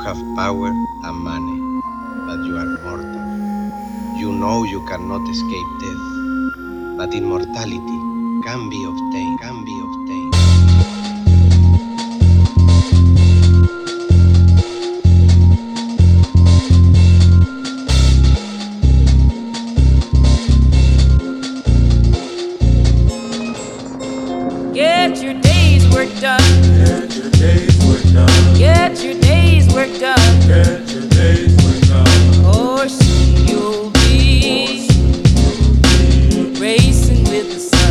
have power and money, but you are mortal. You know you cannot escape death, but immortality can be obtained, can be obtained. Get your day's work done. Get your day's work done. Get your day's work done. Get your day's work done. Or soon you'll be racing with the sun.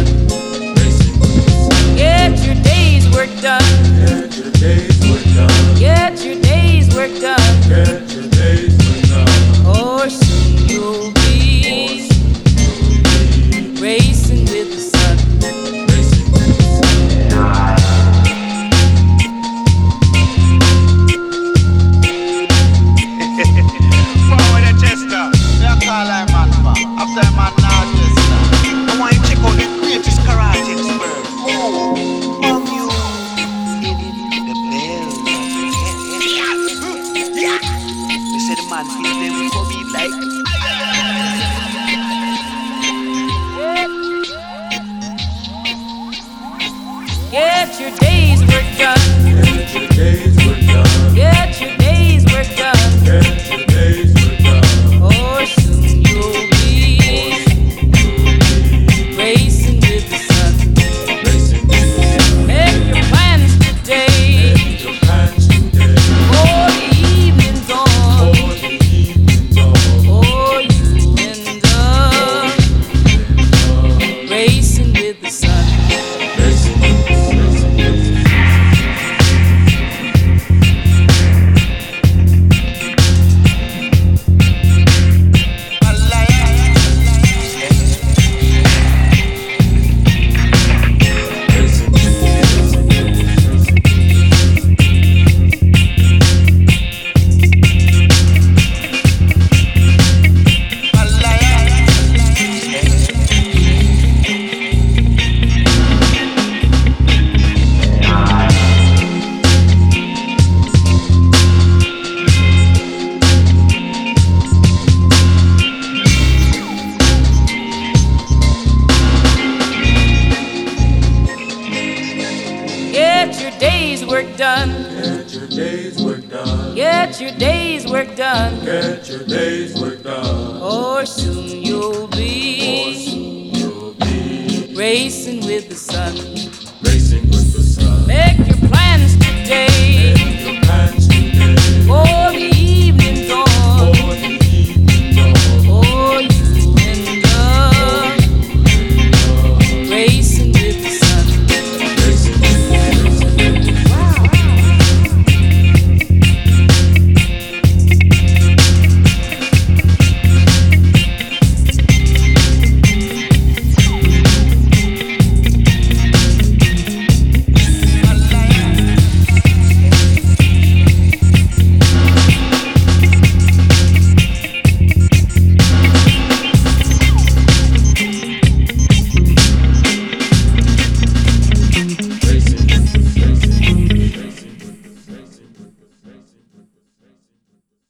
Get your day's work done. Get your day's work done. Get your day's work done. Get your day's work done. Or soon you'll be racing with the sun. I want you to check out the greatest karate expert. From you, the bells. They said the man feels them for me like. Get your day's work done. Get your day's work done. Get your day's work done. Get your day's work done. Or soon you'll be racing with the sun. Racing with the sun. Make your plans today. Make your plans today. For the evening's on. For the evening's on. Or you end up racing with the sun. Racing with the sun. Get your day's work done. Get your day's work done. Get your day's work done. Get your day's work done. Or soon you'll be You'll be racing with the sun. racing with the sun. Make